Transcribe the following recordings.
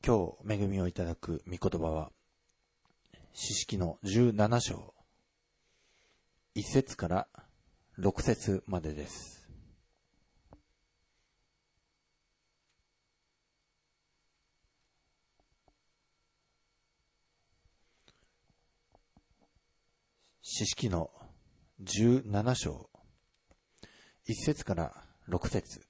今日恵みをいただく御言葉は、詩式の17章、1節から6節までです。詩式の17章、1節から6節。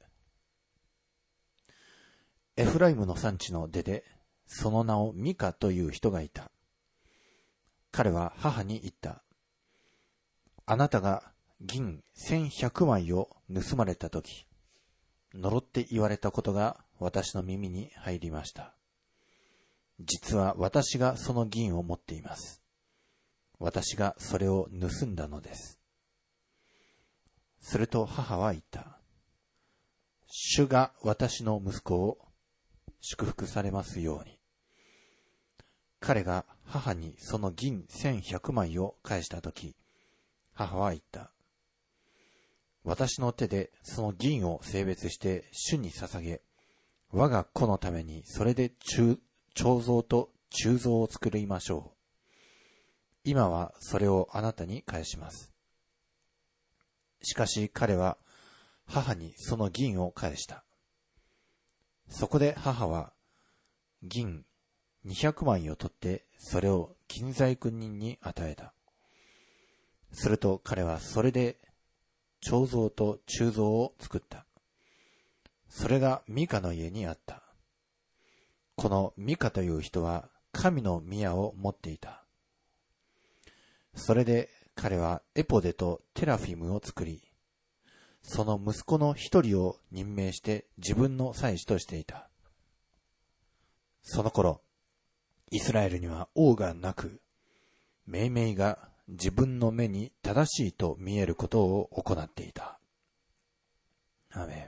エフライムの産地の出で、その名をミカという人がいた。彼は母に言った。あなたが銀1100枚を盗まれたとき、呪って言われたことが私の耳に入りました。実は私がその銀を持っています。私がそれを盗んだのです。すると母は言った。主が私の息子を祝福されますように。彼が母にその銀1100枚を返したとき、母は言った。私の手でその銀を性別して主に捧げ、我が子のためにそれで彫像と鋳造を作りましょう。今はそれをあなたに返します。しかし彼は母にその銀を返した。そこで母は銀200枚を取ってそれを金細工人に与えた。すると彼はそれで彫像と鋳造を作った。それがミカの家にあった。このミカという人は神の宮を持っていた。それで彼はエポデとテラフィムを作り、その息子の一人を任命して自分の祭司としていた。その頃、イスラエルには王がなく、命名が自分の目に正しいと見えることを行っていた。アーメン。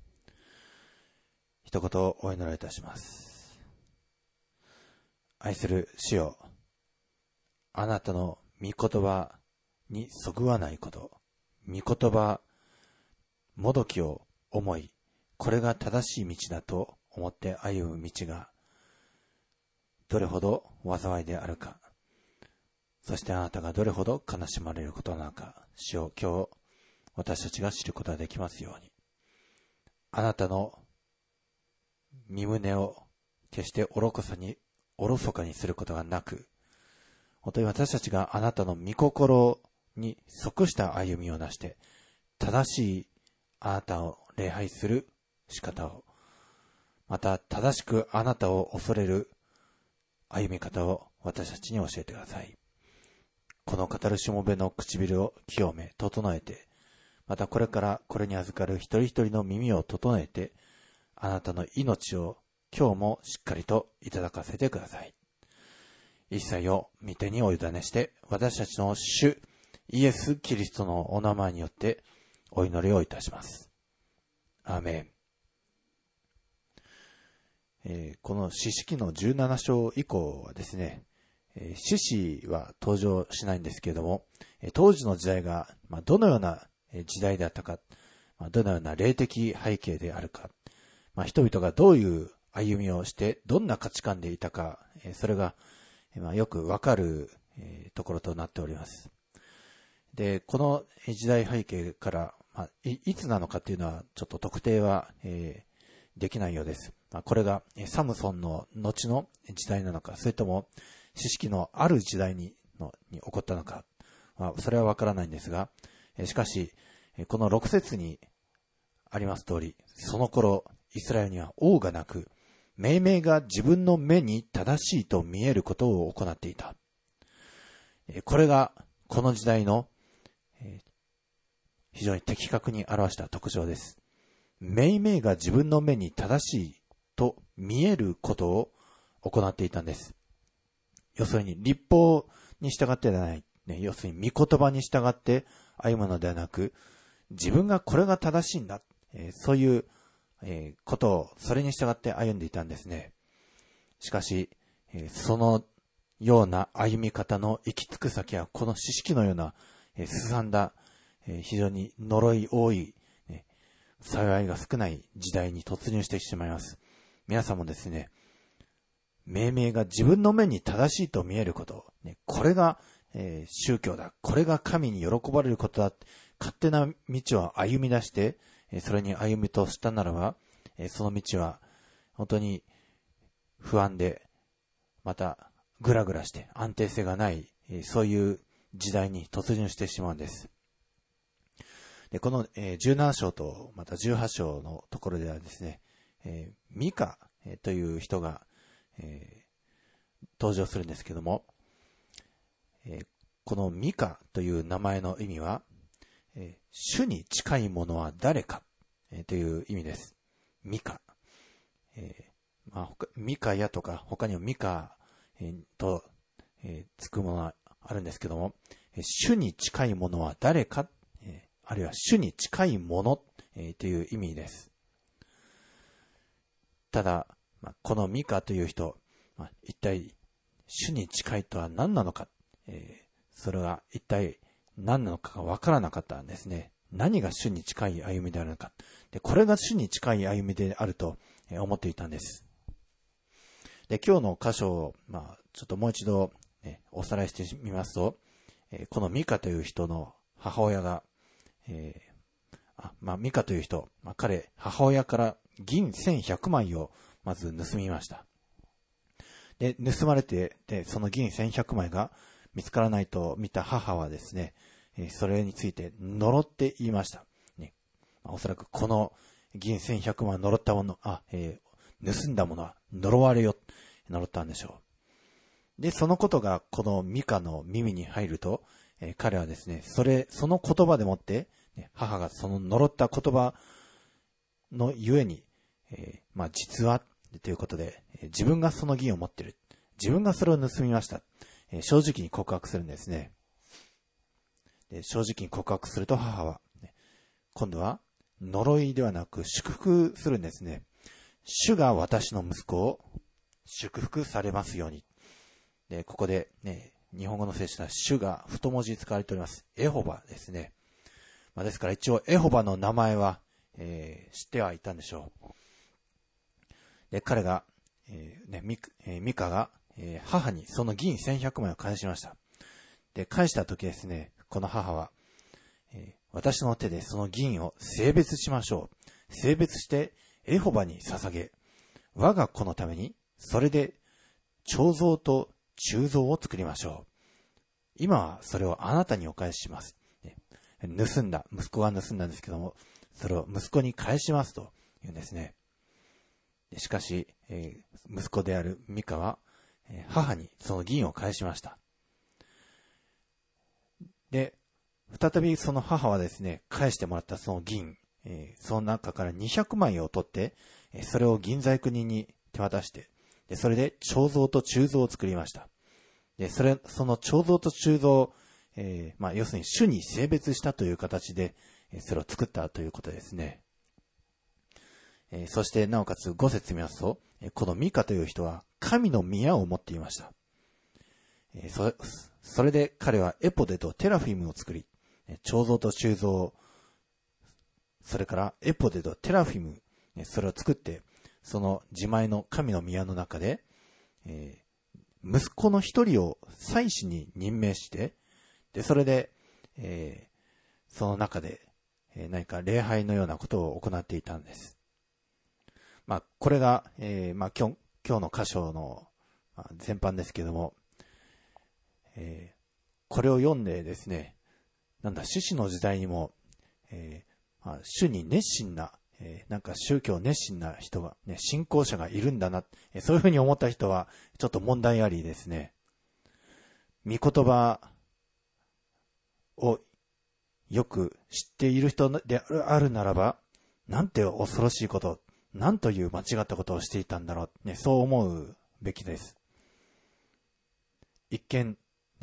一言お祈りいたします。愛する主よ、あなたの御言葉にそぐわないこと、御言葉もどきを思い、これが正しい道だと思って歩む道がどれほど災いであるか、そしてあなたがどれほど悲しまれることなのか、主を今日私たちが知ることができますように。あなたの身胸を決しておろそかにすることがなく、本当に私たちがあなたの御心に即した歩みをなして、正しいあなたを礼拝する仕方を、また正しくあなたを恐れる歩み方を私たちに教えてください。この語るしもべの唇を清め、整えて、またこれからこれに預かる一人一人の耳を整えて、あなたの命を今日もしっかりといただかせてください。一切を御手にお委ねして、私たちの主イエス・キリストのお名前によってお祈りをいたします。アーメン。この詩式の17章以降はですね、詩詩は登場しないんですけれども、当時の時代がどのような時代であったか、どのような霊的背景であるか、人々がどういう歩みをしてどんな価値観でいたか、それがよくわかるところとなっております。で、この時代背景から、いつなのかというのはちょっと特定はできないようです。これがサムソンの後の時代なのか、それとも詩式のある時代に起こったのか、それはわからないんですが、しかしこの6節にあります通り、その頃イスラエルには王がなく、命名が自分の目に正しいと見えることを行っていた。これがこの時代の非常に的確に表した特徴です。命名が自分の目に正しいと見えることを行っていたんです。要するに律法に従ってではない、要するに御言葉に従って歩むのではなく、自分がこれが正しいんだ、そういうことをそれに従って歩んでいたんですね。しかし、そのような歩み方の行き着く先はこの詩式のようなすさんだ、非常に呪い多い、幸いが少ない時代に突入してしまいます。皆さんもですね、 命名が自分の目に正しいと見えること、これが、宗教だ。これが神に喜ばれることだ。勝手な道を歩み出して、それに歩みとしたならば、その道は本当に不安で、またグラグラして安定性がない、そういう時代に突入してしまうんです。で、この17章とまた18章のところではですね、ミカという人が登場するんですけども、このミカという名前の意味は、主に近いものは誰かという意味です。ミカ。ミカヤとか他にもミカとつくものはあるんですけども、主に近いものは誰か、あるいは主に近いものという意味です。ただ、このミカという人、一体主に近いとは何なのか、それは一体何なのかがわからなかったんですね。何が主に近い歩みであるのか。で、これが主に近い歩みであると思っていたんです。で、今日の箇所を、ちょっともう一度、おさらいしてみますと、このミカという人の母親が、ミカという人、母親から銀1100枚をまず盗みました。で、盗まれて、で、その銀1100枚が見つからないと見た母はですね、それについて呪って言いました。おそらくこの銀1100枚呪ったもの、盗んだものは呪われよ、呪ったんでしょう。で、そのことがこのミカの耳に入ると、彼はですね、その言葉でもって、母がその呪った言葉のゆえに、実はということで、自分がその銀を持っている。自分がそれを盗みました。正直に告白するんですね。で、正直に告白すると母は、今度は呪いではなく祝福するんですね。主が私の息子を祝福されますように。で、ここでね、日本語の聖書は主が太文字使われております。エホバですね。ですから一応エホバの名前は、知ってはいたんでしょう。で、彼が、ミカが、母にその銀1100枚を返しました。で、返した時ですね、この母は、私の手でその銀を性別しましょう。性別してエホバに捧げ、我が子のためにそれで彫像と鋳造を作りましょう。今はそれをあなたにお返しします。息子が盗んだんですけども、それを息子に返しますと言うんですね。しかし、息子であるミカは、母にその銀を返しました。で、再びその母はですね、返してもらったその銀、その中から200枚を取って、それを銀細工人に手渡して、でそれで彫像と鋳造を作りました。で、その彫像と鋳造、要するに主に性別したという形で、それを作ったということですね。そしてなおかつ5節見ますと、このミカという人は神の宮を持っていました。それで彼はエポデとテラフィムを作り、彫像と鋳造、それからエポデとテラフィム、それを作って、その自前の神の宮の中で、息子の一人を祭司に任命して、で、それで、その中で、何か礼拝のようなことを行っていたんです。これが、今日の箇所の全般ですけども、これを読んでですね、獅子の時代にも、主に熱心な、宗教熱心な人が、信仰者がいるんだな、そういうふうに思った人は、ちょっと問題ありですね。御言葉をよく知っている人であるならば、なんて恐ろしいこと、なんという間違ったことをしていたんだろう、そう思うべきです。一見、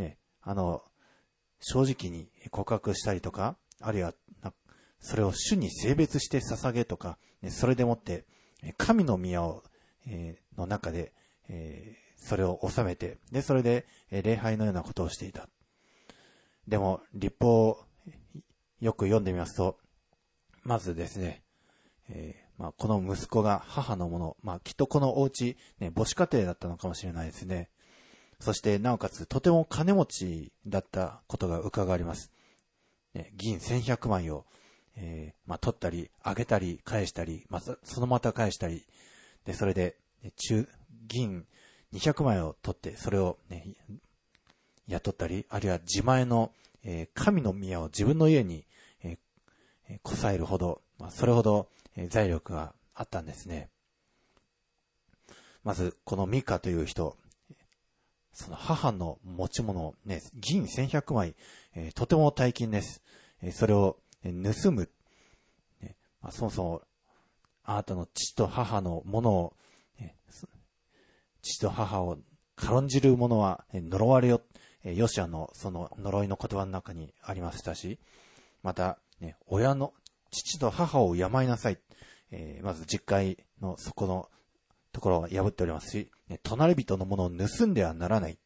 正直に告白したりとか、あるいは、それを主に性別して捧げとか、それでもって、神の宮を、の中で、それを収めて、で、それで、礼拝のようなことをしていた。でも、律法をよく読んでみますと、まずですね、 この息子が母のもの、きっとこのお家、母子家庭だったのかもしれないですね。そしてなおかつとても金持ちだったことが伺われます。銀1100枚を、取ったり、あげたり、返したり、そのまた返したり、で、それで、銀200枚を取って、それを、雇ったり、あるいは自前の、神の宮を自分の家に、こさえるほど、それほど、財力があったんですね。まず、このミカという人、その母の持ち物をね、銀1100枚、とても大金です。それを盗む。そもそも、あなたの父と母のものを、父と母を軽んじる者は呪われよ。ヨシアのその呪いの言葉の中にありましたし、また、父と母を病いなさい。まず実会のそこのところを破っておりますし、隣人のものを盗んではならない。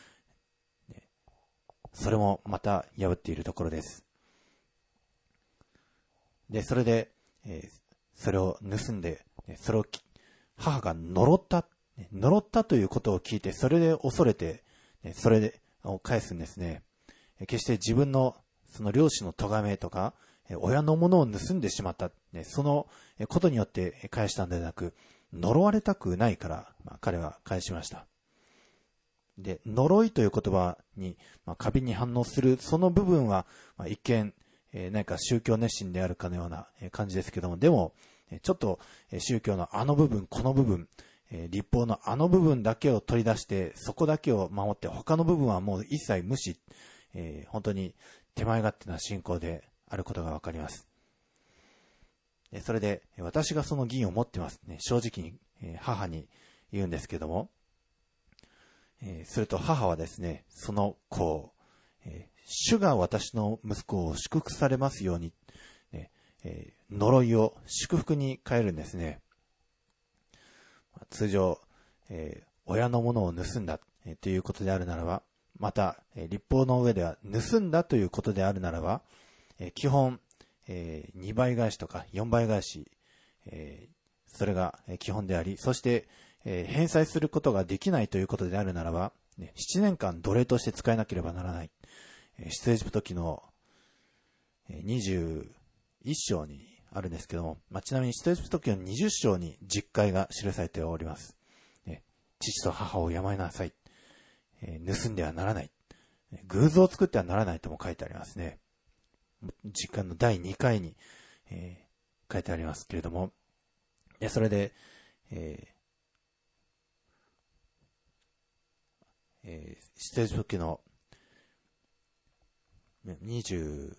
それもまた破っているところです。で、それで、それを盗んで、それを母が呪ったということを聞いて、それで恐れて、それで返すんですね。決して自分のその両親の咎めとか、親のものを盗んでしまった、そのことによって返したんではなく、呪われたくないから、彼は返しました。で、呪いという言葉に、過敏に反応するその部分は、一見、何か宗教熱心であるかのような感じですけども、でも、ちょっと宗教のあの部分、この部分、律法のあの部分だけを取り出して、そこだけを守って、他の部分はもう一切無視、本当に手前勝手な信仰であることがわかります。それで、私がその銀を持ってますね。正直に母に言うんですけども、すると母はですね、その子を、主が私の息子を祝福されますように、呪いを祝福に変えるんですね。通常、親のものを盗んだ、ということであるならば、また、律法の上では盗んだということであるならば、基本、2倍返しとか4倍返し、それが基本であり、そして、返済することができないということであるならば、7年間奴隷として使えなければならない。出エジプト記の21章にあるんですけども、ちなみに出エジプト記の20章に実戒が記されております。父と母を病いなさい。盗んではならない。偶像を作ってはならないとも書いてありますね。実戒の第2回に、書いてありますけれども、それで、出エジプト記の20、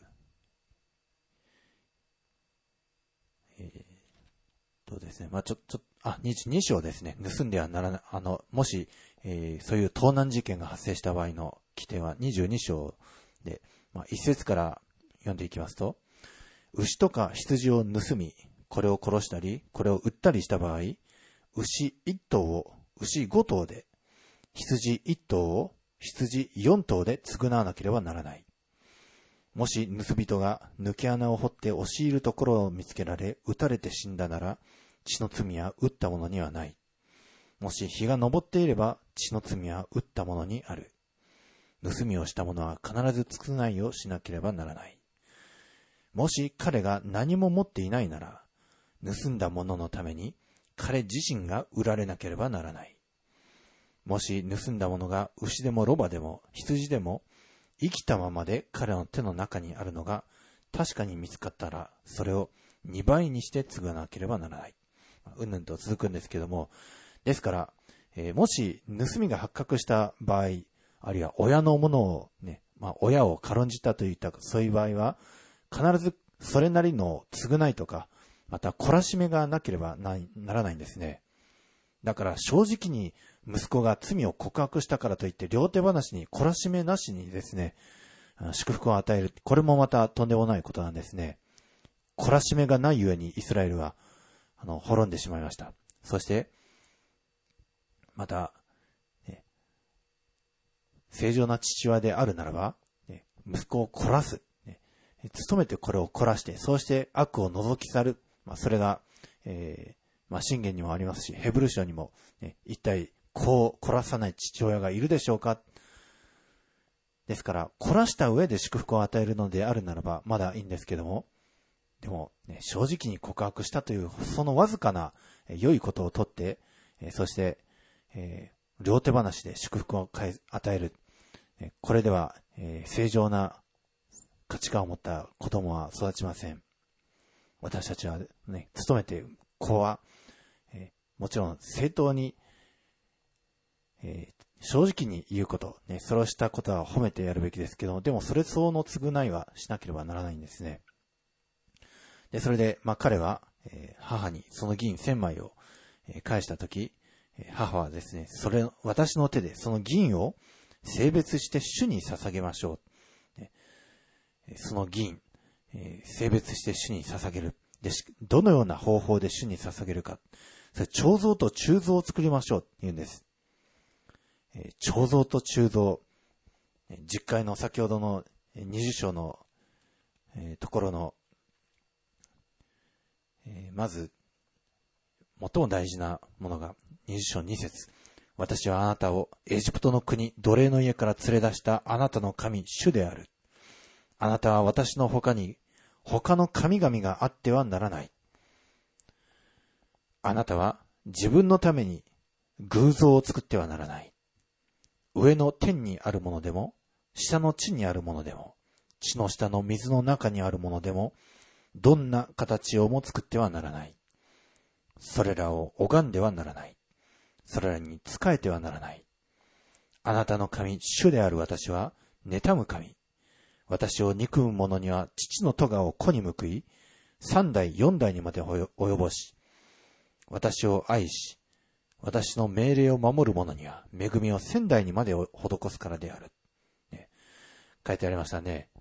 ですね。22章ですね。盗んではならない、もし、そういう盗難事件が発生した場合の規定は22章で、一節から読んでいきますと、牛とか羊を盗み、これを殺したり、これを売ったりした場合、牛1頭を牛5頭で、羊1頭を羊4頭で償わなければならない。もし盗人が抜け穴を掘って押し入るところを見つけられ、撃たれて死んだなら、血の罪は撃った者にはない。もし日が昇っていれば、血の罪は撃った者にある。盗みをした者は必ず償いをしなければならない。もし彼が何も持っていないなら、盗んだ者のために彼自身が売られなければならない。もし盗んだ者が牛でもロバでも羊でも生きたままで彼の手の中にあるのが確かに見つかったら、それを2倍にして償わなければならない。うんぬんと続くんですけども、ですから、もし盗みが発覚した場合、あるいは親のものをね、親を軽んじたといったそういう場合は、必ずそれなりの償いとか、また懲らしめがなければならないんですね。だから正直に息子が罪を告白したからといって両手話に懲らしめなしにですね、祝福を与える。これもまたとんでもないことなんですね。懲らしめがないゆえにイスラエルは滅んでしまいました。そしてまた、正常な父親であるならば、息子を懲らす。努めてこれを懲らして、そうして悪を除き去る。それが箴言にもありますし、ヘブル書にも、一体子を凝らさない父親がいるでしょうか。ですから、凝らした上で祝福を与えるのであるならば、まだいいんですけども、でも、正直に告白したという、そのわずかな良いことをとって、そして、両手話で祝福を与える。これでは、正常な価値観を持った子供は育ちません。私たちはね、努めて、子は、もちろん正当に、正直に言うこと、ね、それをしたことは褒めてやるべきですけど、でもそれ相応の償いはしなければならないんですね。で、それで、彼は、母にその銀1000枚を、返したとき、母はですね、私の手でその銀を性別して主に捧げましょう。その銀、性別して主に捧げる。で、どのような方法で主に捧げるか。それ、彫像と鋳造を作りましょうって言うんです。彫像と鋳造。10回の先ほどの20章の、ところの、まず、最も大事なものが20章2節。私はあなたをエジプトの国、奴隷の家から連れ出したあなたの神、主である。あなたは私の他に他の神々があってはならない。あなたは自分のために偶像を作ってはならない。上の天にあるものでも、下の地にあるものでも、地の下の水の中にあるものでも、どんな形をも作ってはならない。それらを拝んではならない。それらに仕えてはならない。あなたの神、主である私は、妬む神。私を憎む者には父の咎を子に報い、3代4代にまで及ぼし、私を愛し、私の命令を守る者には恵みを1000代にまで施すからである。ね、書いてありましたね。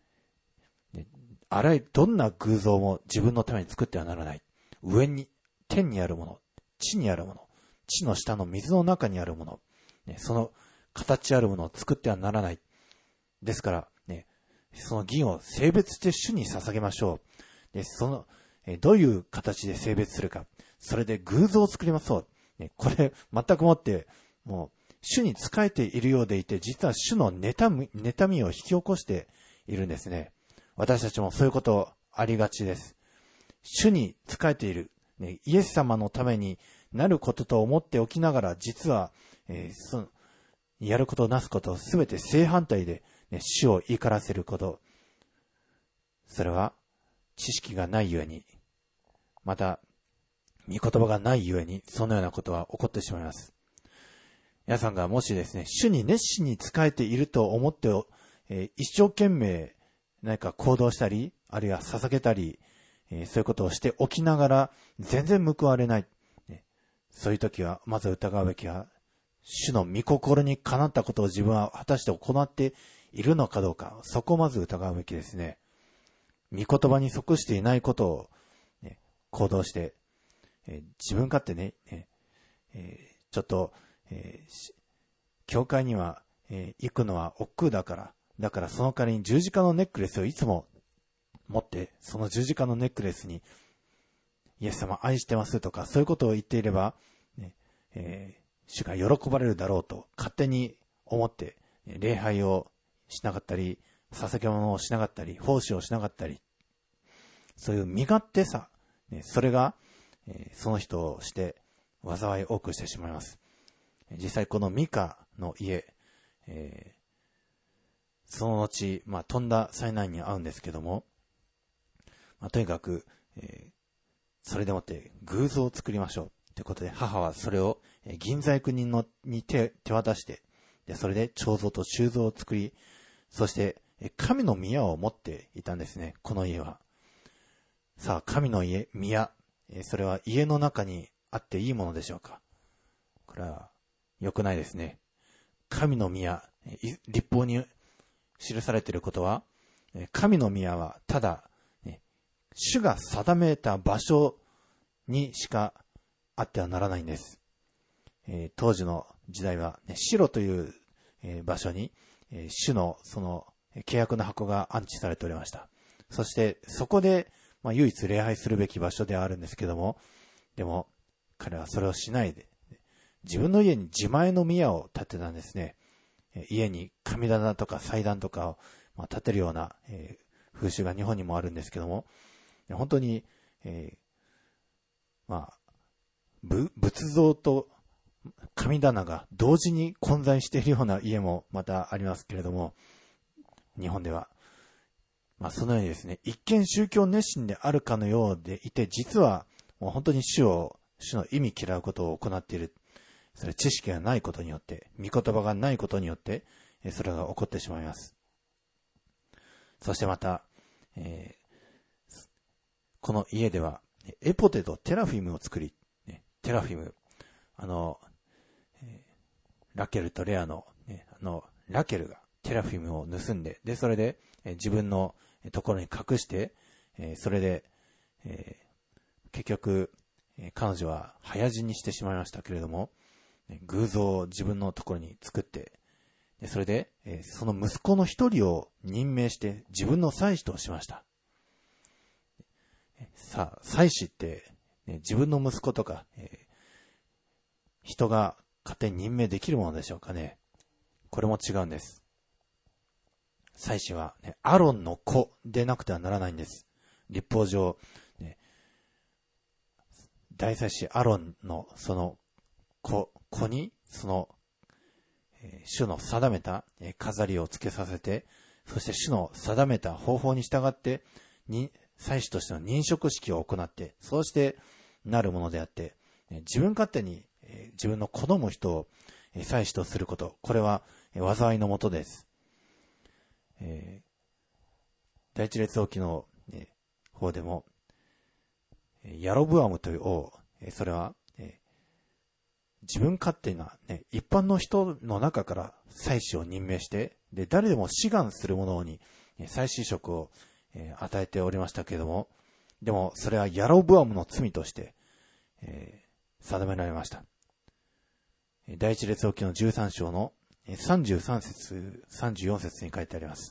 どんな偶像も自分のために作ってはならない。上に、天にあるもの、地にあるもの、地の下の水の中にあるもの、その形あるものを作ってはならない。ですから、その銀を性別して主に捧げましょう。で、どういう形で性別するか。それで偶像を作りましょう。これ、全くもって、もう、主に仕えているようでいて、実は主の妬みを引き起こしているんですね。私たちもそういうことありがちです。主に仕えている、イエス様のためになることと思っておきながら、実は、やることなすことすべて正反対で、主を怒らせること。それは知識がないゆえに、また御言葉がないゆえに、そのようなことは起こってしまいます。皆さんがもしですね、主に熱心に仕えていると思って、一生懸命何か行動したり、あるいは捧げたり、そういうことをしておきながら全然報われない。そういう時はまず疑うべきは、主の御心にかなったことを自分は果たして行っているのかどうか、そこをまず疑うべきですね。御言葉に即していないことを、行動して、自分勝手ね、ちょっと、教会には、行くのは億劫だからその代わりに十字架のネックレスをいつも持って、その十字架のネックレスに、イエス様愛してますとか、そういうことを言っていれば、主が喜ばれるだろうと勝手に思って、礼拝をしなかったり、捧げ物をしなかったり、奉仕をしなかったり、そういう身勝手さ、それが、その人をして災いを多くしてしまいます。実際このミカの家、その後、とんだ災難に遭うんですけども、とにかく、それでもって偶像を作りましょうということで、母はそれを銀細工人に手渡して、でそれで彫像と鋳造を作り、そして神の宮を持っていたんですね、この家は。さあ、神の宮、それは家の中にあっていいものでしょうか。これは良くないですね。神の宮、律法に記されていることは、神の宮はただ、主が定めた場所にしかあってはならないんです。当時の時代は、シロという場所に、主のその契約の箱が安置されておりました。そしてそこで、唯一礼拝するべき場所ではあるんですけども、 でも彼はそれをしないで、自分の家に自前の宮を建てたんですね。家に神棚とか祭壇とかを建てるような風習が日本にもあるんですけども、本当に、仏像と神棚が同時に混在しているような家もまたありますけれども、日本では、そのようにですね、一見宗教熱心であるかのようでいて、実はもう本当に主の意味嫌うことを行っている。それ知識がないことによって、御言葉がないことによって、それが起こってしまいます。そしてまた、この家ではエポテとテラフィムを作り、テラフィム、ラケルとレアの、ラケルがテラフィムを盗んで、それで、自分のところに隠して、それで、結局、彼女は早死にしてしまいましたけれども、偶像を自分のところに作って、それで、その息子の一人を任命して自分の祭司としました。さあ、祭司って、自分の息子とか、人が勝手に任命できるものでしょうかね。これも違うんです。祭司は、アロンの子でなくてはならないんです。律法上、大祭司アロンのその子にその、主の定めた飾りをつけさせて、そして主の定めた方法に従って祭司としての認職式を行って、そうしてなるものであって、自分勝手に自分の好む人を祭司とすること、これは災いのもとです。第一列王記の方でも、ヤロブアムという王、それは自分勝手な、一般の人の中から祭司を任命して、で誰でも志願する者に祭司職を与えておりましたけれども、でもそれはヤロブアムの罪として、定められました。第一列王記の13章の33節34節に書いてあります。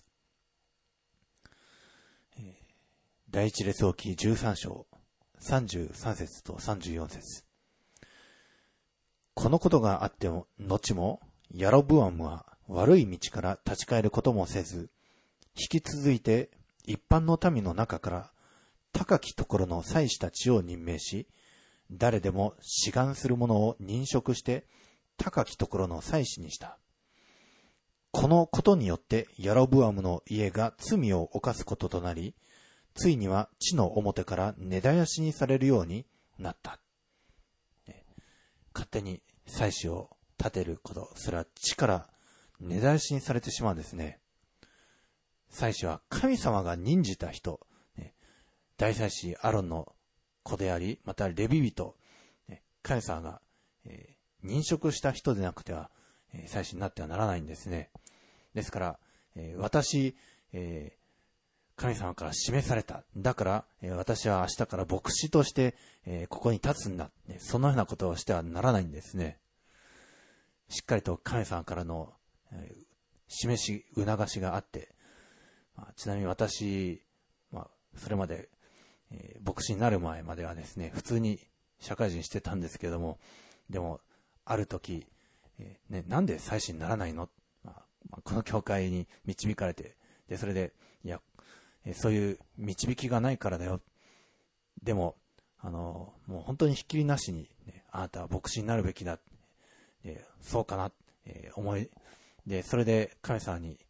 第一列王記13章33節と34節。このことがあっても後もヤロブアムは悪い道から立ち返ることもせず、引き続いて一般の民の中から高きところの祭司たちを任命し、誰でも志願する者を任職して高きところの祭司にした。このことによってヤロブアムの家が罪を犯すこととなり、ついには地の表から根絶やしにされるようになった。勝手に祭司を立てること、それは地から根絶やしにされてしまうんですね。祭司は神様が任じた人、大祭司アロンの子であり、またレビ人、神様が、任職した人でなくては、祭司になってはならないんですね。ですから、私、神様から示された。だから、私は明日から牧師として、ここに立つんだ。そのようなことをしてはならないんですね。しっかりと神様からの、促しがあって、ちなみに私、それまで、牧師になる前まではですね、普通に社会人してたんですけれども、でも、ある時、なんで祭司にならないの？この教会に導かれて、で、それで、いや、そういう導きがないからだよ。でも、もう本当にひっきりなしに、あなたは牧師になるべきだ。そうかな、思い、で、それで神様に、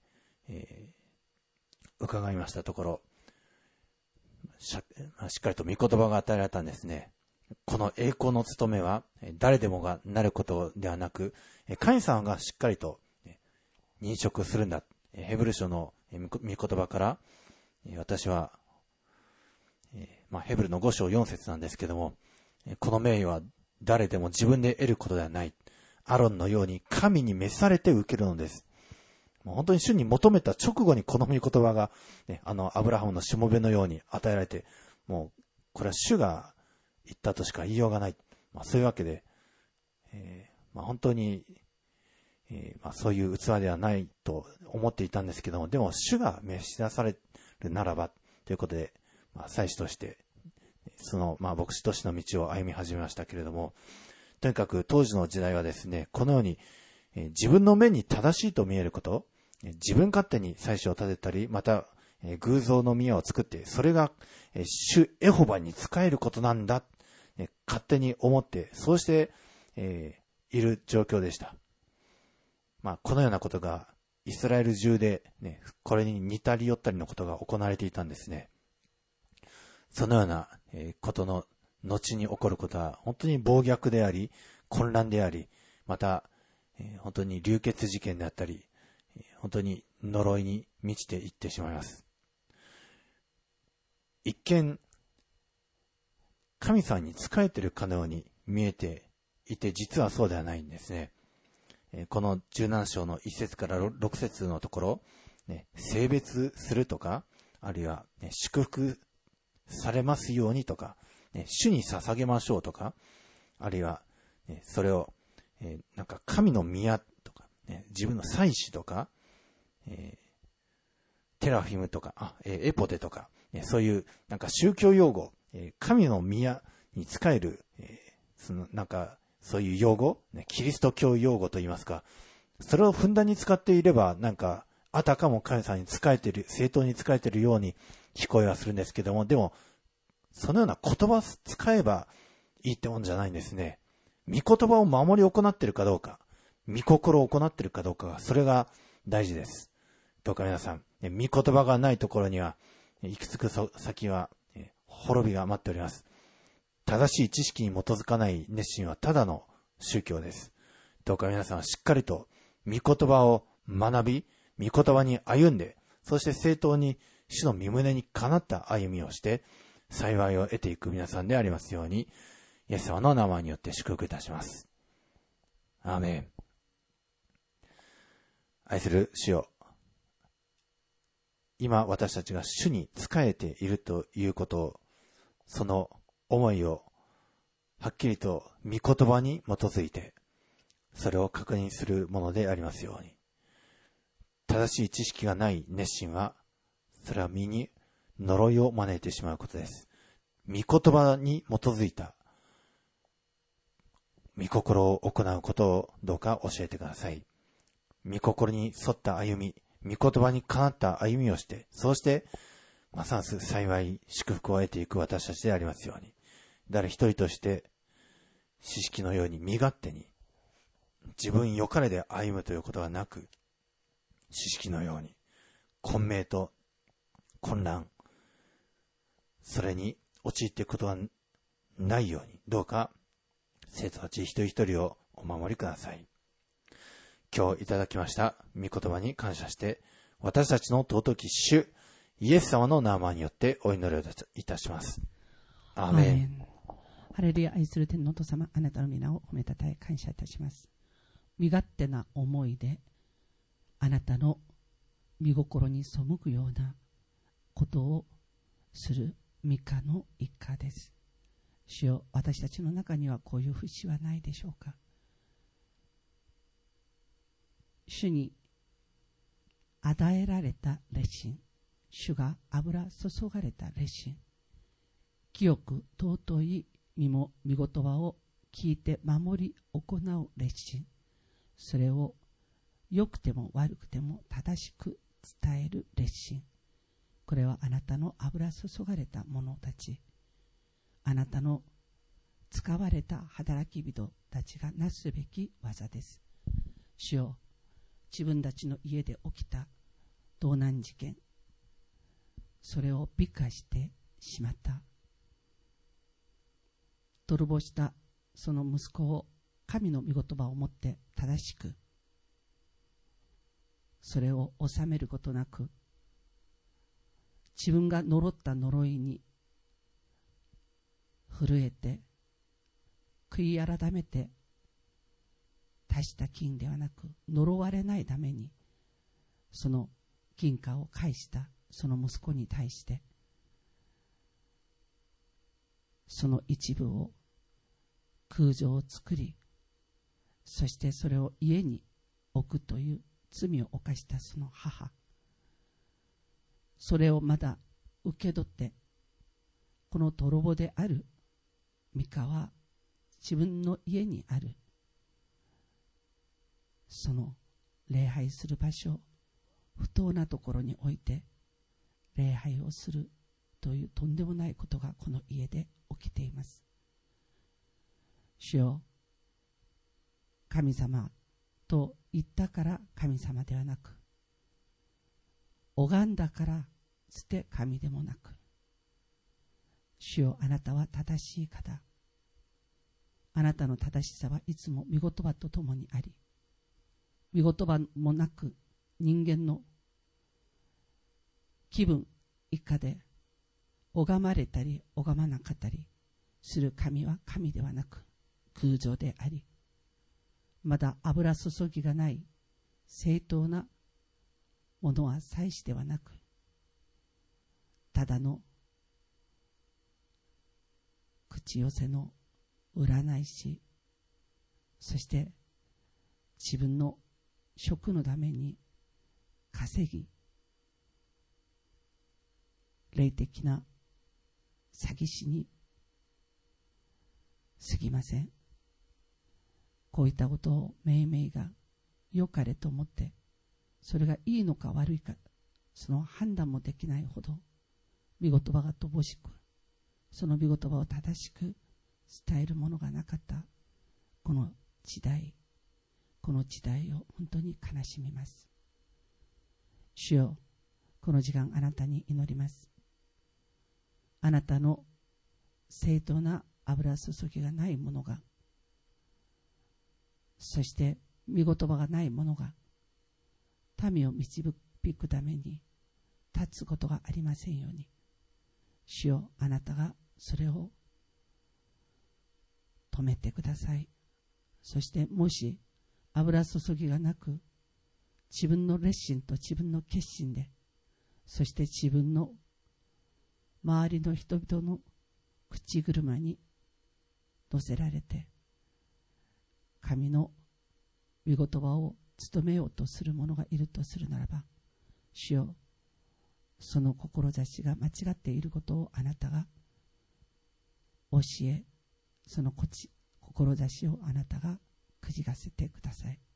伺いましたところ、しっかりと御言葉が与えられたんですね。この栄光の務めは誰でもがなることではなく、神様がしっかりと認職するんだ。ヘブル書の御言葉から私は、ヘブルの5章4節なんですけども、この名誉は誰でも自分で得ることではない。アロンのように神に召されて受けるのです。もう本当に主に求めた直後にこの御言葉が、アブラハムのしもべのように与えられて、もうこれは主が言ったとしか言いようがない。そういうわけで、本当に、そういう器ではないと思っていたんですけども、でも主が召し出されるならばということで、祭司として牧師としての道を歩み始めましたけれども、とにかく当時の時代はですね、このように、自分の目に正しいと見えること、自分勝手に祭司を立てたり、また、偶像の宮を作って、それが、主エホバに仕えることなんだ、勝手に思って、そうして、いる状況でした。このようなことが、イスラエル中で、これに似たり寄ったりのことが行われていたんですね。そのような、ことの後に起こることは、本当に暴虐であり、混乱であり、また、本当に流血事件であったり、本当に呪いに満ちていってしまいます。一見、神様に仕えているかのように見えていて、実はそうではないんですね。この17章の1節から6節のところ、性別するとか、あるいは、祝福されますようにとか、主に捧げましょうとか、あるいは、それを、神の宮とか、自分の祭司とか、テラフィムとか、エポテとか、そういう宗教用語、神の宮に仕える、そういう用語、キリスト教用語といいますか、それをふんだんに使っていれば、あたかも神様に仕えている、正当に仕えているように聞こえはするんですけども、でも、そのような言葉を使えばいいってもんじゃないんですね。御言葉を守り行っているかどうか、御心を行っているかどうか、それが大事です。どうか皆さん、御言葉がないところには、行き着く先は、滅びが待っております。正しい知識に基づかない熱心はただの宗教です。どうか皆さんはしっかりと御言葉を学び、御言葉に歩んで、そして正当に主の御胸にかなった歩みをして、幸いを得ていく皆さんでありますように、イエス様の名前によって祝福いたします。アーメン。愛する主よ、今私たちが主に仕えているということを、その思いをはっきりと御言葉に基づいて、それを確認するものでありますように。正しい知識がない熱心は、それは身に呪いを招いてしまうことです。御言葉に基づいた御心を行うことをどうか教えてください。御心に沿った歩み、御言葉にかなった歩みをして、そうしてますます幸い祝福を得ていく私たちでありますように。誰一人として知識のように身勝手に自分よかれで歩むということはなく、知識のように混迷と混乱、それに陥っていくことはないように、どうか生徒たち一人一人をお守りください。今日いただきました御言葉に感謝して、私たちの尊き主イエス様の名前によってお祈りをいたします。アーメン。 ハレルヤ。愛する天のお父様、あなたの皆を褒めたたえ感謝いたします。身勝手な思いであなたの御心に背くようなことをするミカの一家です。主よ、私たちの中にはこういう節はないでしょうか。主に与えられた熱心、主が油注がれた熱心、清く尊い御言葉を聞いて守り行う熱心、それを良くても悪くても正しく伝える熱心、これはあなたの油注がれた者たち、あなたの使われた働き人たちがなすべき技です。主よ、自分たちの家で起きた盗難事件、それを美化してしまった、泥棒したその息子を神の御言葉をもって正しく、それを収めることなく、自分が呪った呪いに震えて悔い改めて、大した金ではなく呪われないためにその金貨を返したその息子に対して、その一部を空城を作り、そしてそれを家に置くという罪を犯したその母、それをまだ受け取ってこの泥棒であるミカは自分の家にあるその礼拝する場所、不当なところに置いて礼拝をするというとんでもないことがこの家で起きています。主よ、神様と言ったから神様ではなく、拝んだからつて神でもなく、主よ、あなたは正しい方、あなたの正しさはいつも御言葉とともにあり、御言葉もなく人間の気分以下で拝まれたり拝まなかったりする神は神ではなく空想であり、まだ油注ぎがない正当なものは祭司ではなく、ただの口寄せの占い師、そして自分の食のために稼ぎ、霊的な詐欺師に過ぎません。こういったことをめいめいが良かれと思って、それがいいのか悪いか、その判断もできないほど御言葉が乏しく、その御言葉を正しく伝えるものがなかったこの時代を本当に悲しみます。主よ、この時間あなたに祈ります。あなたの正当な油注ぎがないものが、そして御言葉がないものが民を導くために立つことがありませんように、主よ、あなたがそれを止めてください。そしてもし油注ぎがなく、自分の熱心と自分の決心で、そして自分の周りの人々の口車に乗せられて神の御言葉を務めようとする者がいるとするならば、主よ、その志が間違っていることをあなたが教え、その志をあなたがくじかせてください。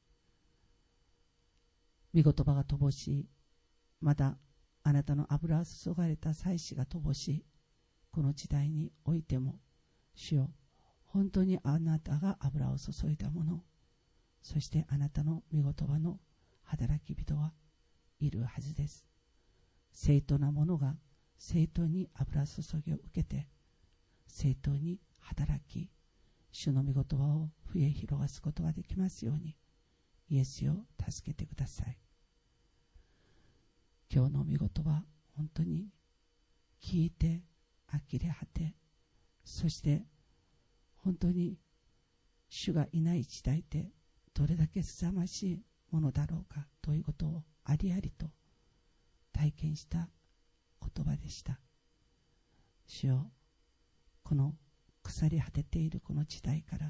御言葉が乏しい、まだあなたの油注がれた祭司が乏しいこの時代においても、主よ、本当にあなたが油を注いだもの、そしてあなたの御言葉の働き人はいるはずです。正当なものが正当に油注ぎを受けて、正当に働き、主の御言葉を増え広がすことができますように、イエスよ、助けてください。今日の御言葉、本当に聞いて呆れ果て、そして本当に主がいない時代でどれだけすさまじいものだろうかということをありありと体験した言葉でした。主よ、この腐り果てているこの時代から、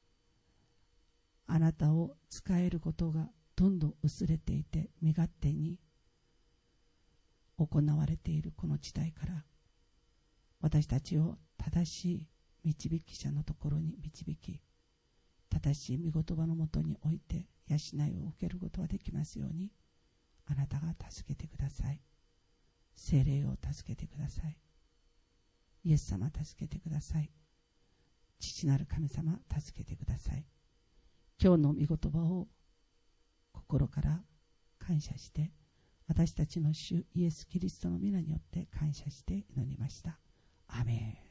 あなたを使えることがどんどん薄れていて身勝手に行われているこの時代から、私たちを正しい導き者のところに導き、正しい御言葉のもとにおいて養いを受けることができますように、あなたが助けてください。聖霊を助けてください。イエス様助けてください。父なる神様助けてください。今日の御言葉を心から感謝して、私たちの主イエス・キリストの皆によって感謝して祈りました。アメン。